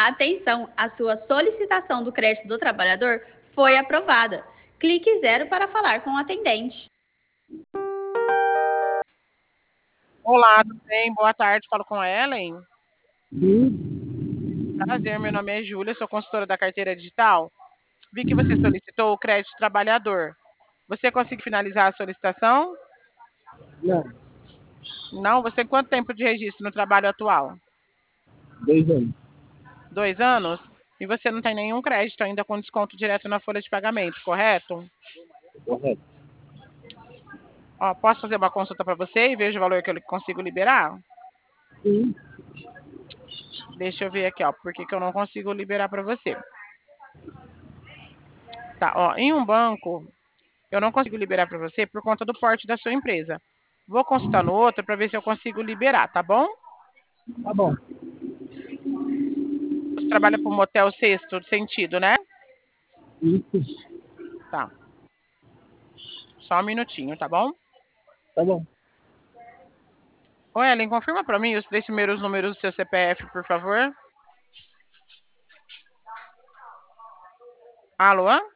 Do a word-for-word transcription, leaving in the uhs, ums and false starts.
Atenção, a sua solicitação do crédito do trabalhador foi aprovada. Clique zero para falar com o atendente. Olá, tudo bem? Boa tarde, falo com a Ellen. Sim. Prazer, meu nome é Júlia, sou consultora da carteira digital. Vi que você solicitou o crédito trabalhador. Você conseguiu finalizar a solicitação? Não, Não? Você tem quanto tempo de registro no trabalho atual? dois anos. Dois anos? E você não tem nenhum crédito ainda com desconto direto na folha de pagamento, correto? Correto. Ó, posso fazer uma consulta para você e vejo o valor que eu consigo liberar? Sim. Deixa eu ver aqui, ó, por que que eu não consigo liberar para você. Tá, ó, em um banco, eu não consigo liberar para você por conta do porte da sua empresa. Vou consultar no outro para ver se eu consigo liberar, tá bom? Tá bom. Você trabalha para um motel sexto sentido, né? Isso. Tá. Só um minutinho, tá bom? Tá bom. Ô, Ellen, confirma para mim os três primeiros números do seu C P F, por favor. Alô?